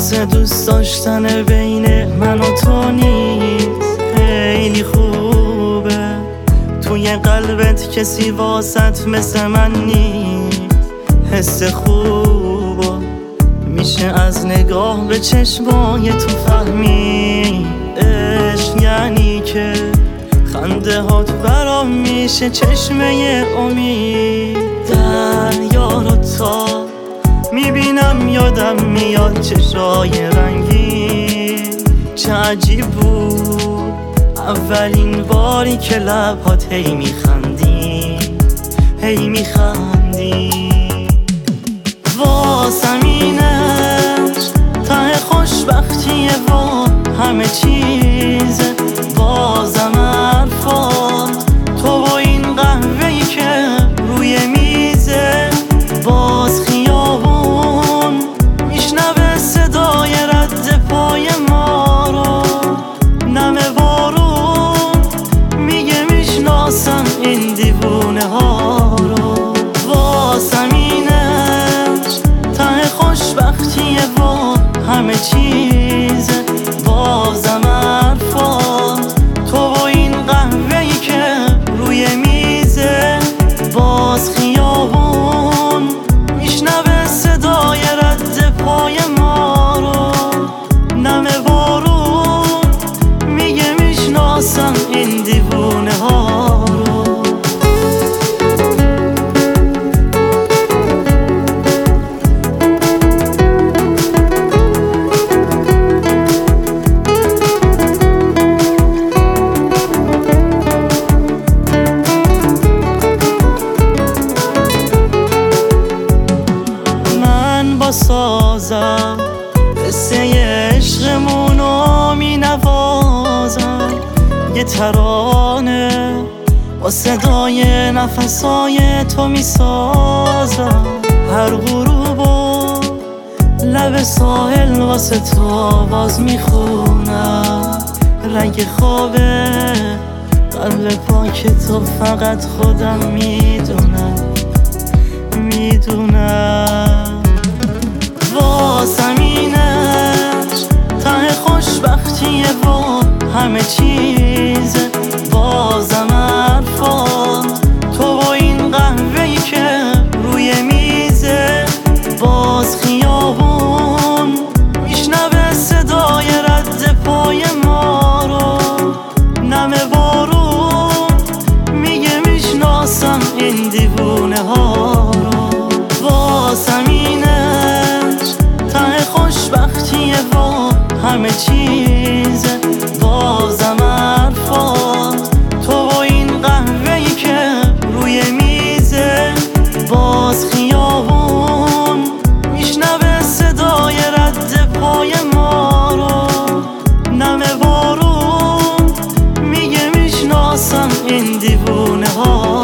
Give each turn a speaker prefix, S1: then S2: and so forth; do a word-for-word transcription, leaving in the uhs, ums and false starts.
S1: واسه دوست داشتن بین من و تو نیست خیلی خوبه توی قلبت کسی واسط مثل من نیست حس خوبه میشه از نگاه به چشمای تو فهمی عشق یعنی که خنده هات برام میشه چشمه امید دریا رو تا میبینم یادم میاد چشای رنگی چه عجیب بود اولین باری که لبات هی میخندی هی میخندی واسم این عشق ته خوشبختیه و همه چیز بازم حرفات تو و این قهوه‌ای که روی میزه باز خیابون میشنوه صدای رد پای ما رو نم بارون میگه میشناسم این دیوونه ها رو واسم این عشق ته خوشبختیه و همه چیز بازم حرفات تو و این قهوه‌ای که روی میزه باز خیابون میشنوه صدای رد پای ما رو نم بارون میگه میشناسم این دیوونه ها رو سازم قصه عشقمونو می نوازم یه ترانه با صدای نفسای تو می سازم هر غروبو لب ساحل واسه تو آواز می خونم رنگ خوابه قلب پاک تو فقط خودم میدونم میدونم واسم این عشق ته خوشبختیه و همه چیز بازم حرفات تو و این قهوه‌ای که روی میزه باز خیابون میشنوه صدای رد پای ما رو نم بارون میگه میشناسم این دیوونه ها رو واسم این خوشبختیه و همه چیز بازم حرفات تو و این قهوه‌ای که روی میزه باز خیابون میشنوه صدای رد پای ما رو نم بارون میگه میشناسم این دیوونه ها